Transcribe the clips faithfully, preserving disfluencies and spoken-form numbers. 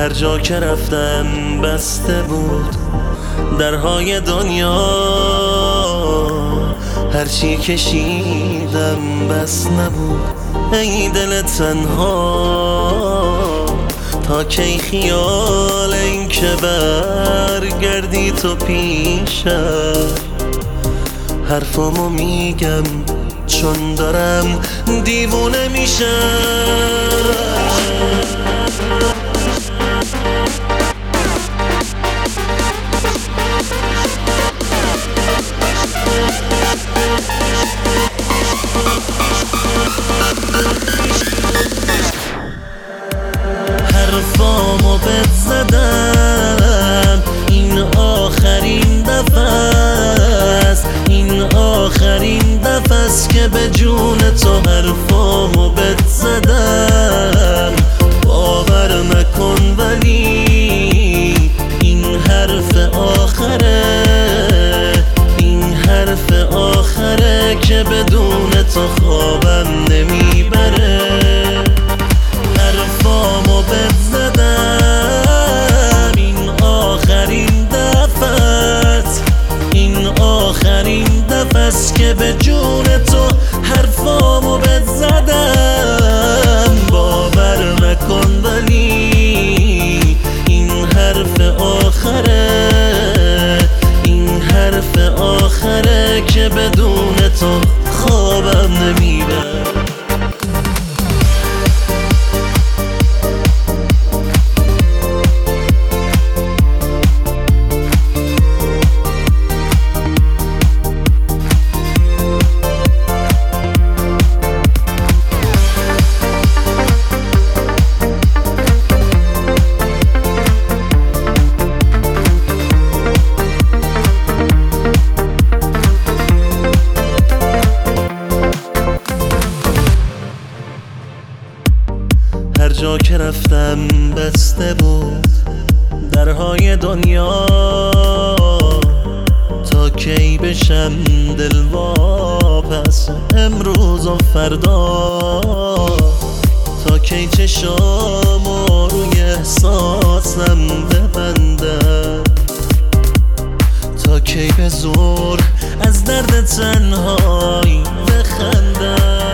هر جا که رفتم بسته بود درهای دنیا، هرچی کشیدم بس نبود ای دل تنها. تا کی خیال این که برگردی تو پیشم، حرفامو میگم چون دارم دیوونه میشم. حرفامو بهت زدم، این آخرین دفعه است، این آخرین دفعه است که به جون تو حرفامو بهت زدم. باور نکن ولی این حرف آخره، این حرف آخره که بدون تو خوابم نمیبره. حرفامو بهت زدم، این آخرین دفعه است، این آخرین دفعه است که به جون تو حرفامو بهت زدم. باور نکن ولی این حرف آخره، این حرف آخره که بدون تو خوابم نمیبره. هر جا که رفتم بسته بود درهای دنیا، تا کی بشم دلواپس امروز و فردا. تا کی چشامو روی احساسم ببندم، تا کی به زور از درد تنهایی بخندم.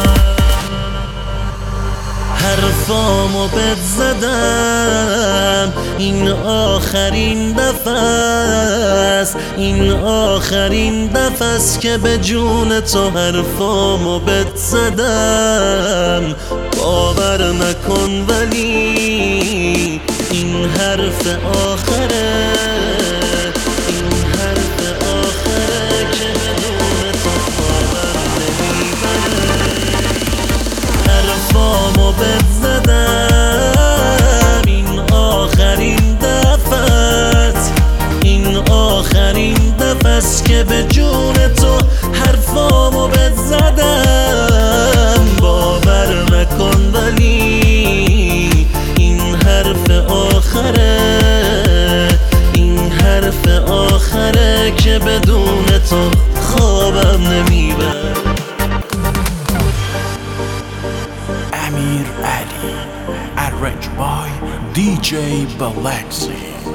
حرفامو بهت زدم، این آخرین دفعه است، این آخرین دفعه است که به جون تو حرفامو بهت زدم. باور نکن ولی این حرف آخره، این حرف آخره که بدون تو خوابم نمیبره. حرفامو بهت زدم، این آخرین دفعه است، این آخرین دفعه است که به جون تو حرفامو بهت زدم. باور نکن ولی این حرف آخره، این حرف آخره که بدون تو خوابم نمیبره. Amir Ali, arranged by D J Balaxy.